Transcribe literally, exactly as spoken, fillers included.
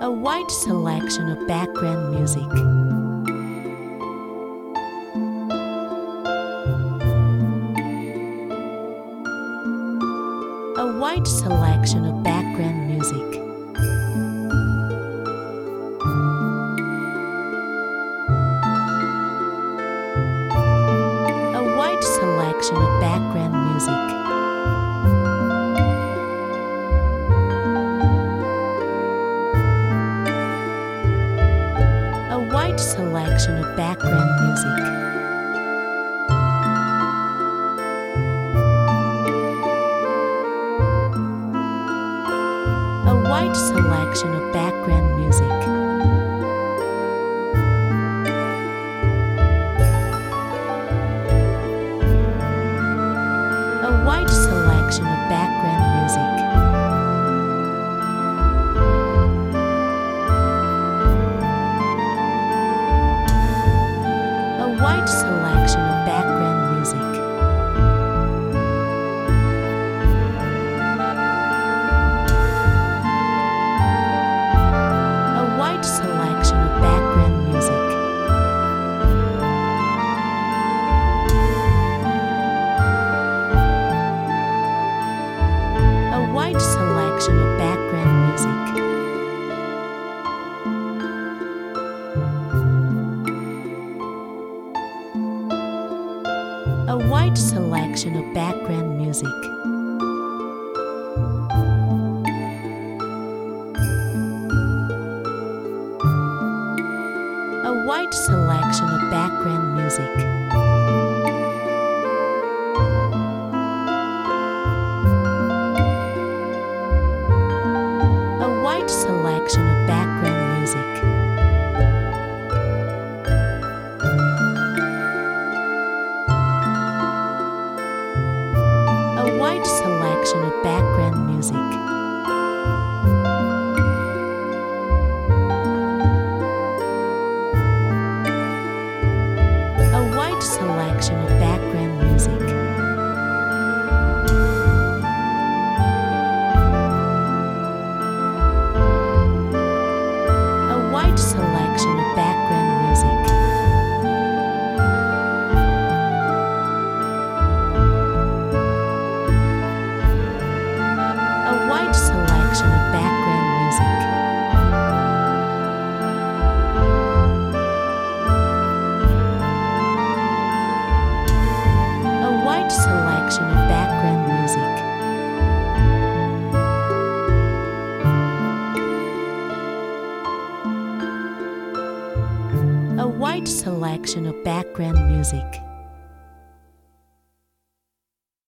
A wide selection of background music. A wide selection of background music. A wide selection of background music. A wide selection of background music. A wide selection of background music. A wide selection of background music. A wide selection of background music. A wide selection of background music. A wide selection of background music. A wide selection of background music. A wide selection of background music. A wide selection of background music. A wide selection of background music. A wide selection of background music. A wide selection of background music. A wide selection of background music. A wide selection of background music. A wide selection of background music.